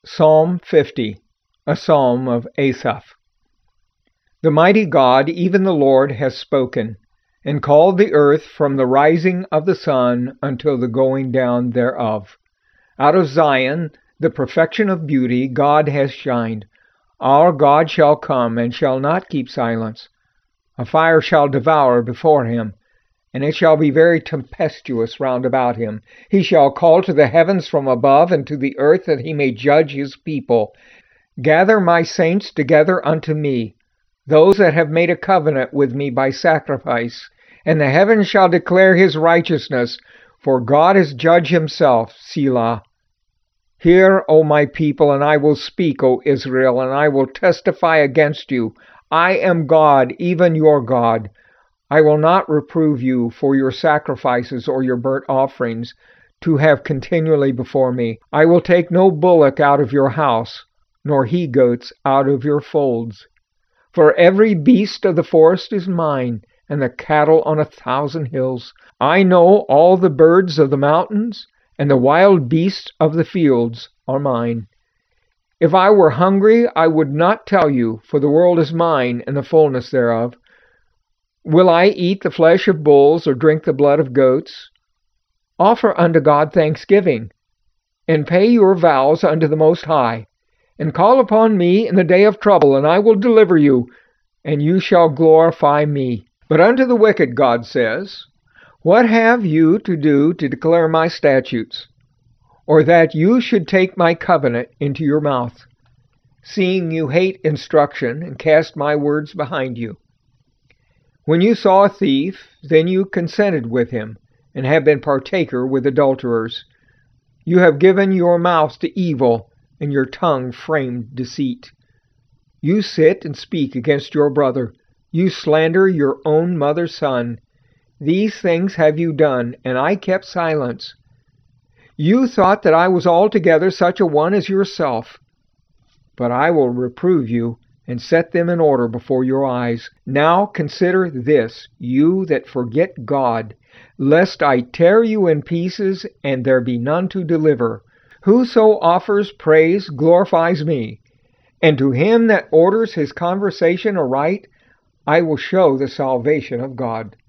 Psalm 50, a psalm of Asaph. The mighty God, even the Lord, has spoken, and called the earth from the rising of the sun until the going down thereof. Out of Zion, the perfection of beauty, God has shined. Our God shall come, and shall not keep silence. A fire shall devour before him, and it shall be very tempestuous round about him. He shall call to the heavens from above, and to the earth, that he may judge his people. Gather my saints together unto me, those that have made a covenant with me by sacrifice. And the heavens shall declare his righteousness, for God is judge himself. Selah. Hear, O my people, and I will speak, O Israel, and I will testify against you. I am God, even your God. I will not reprove you for your sacrifices or your burnt offerings to have continually before me. I will take no bullock out of your house, nor he-goats out of your folds. For every beast of the forest is mine, and the cattle on 1,000 hills. I know all the birds of the mountains, and the wild beasts of the fields are mine. If I were hungry, I would not tell you, for the world is mine, and the fullness thereof. Will I eat the flesh of bulls, or drink the blood of goats? Offer unto God thanksgiving, and pay your vows unto the Most High, and call upon me in the day of trouble, and I will deliver you, and you shall glorify me. But unto the wicked God says, What have you to do to declare my statutes, or that you should take my covenant into your mouth, seeing you hate instruction, and cast my words behind you? When you saw a thief, then you consented with him, and have been partaker with adulterers. You have given your mouth to evil, and your tongue framed deceit. You sit and speak against your brother. You slander your own mother's son. These things have you done, and I kept silence. You thought that I was altogether such a one as yourself. But I will reprove you, and set them in order before your eyes. Now consider this, you that forget God, lest I tear you in pieces, and there be none to deliver. Whoso offers praise glorifies me, and to him that orders his conversation aright, I will show the salvation of God.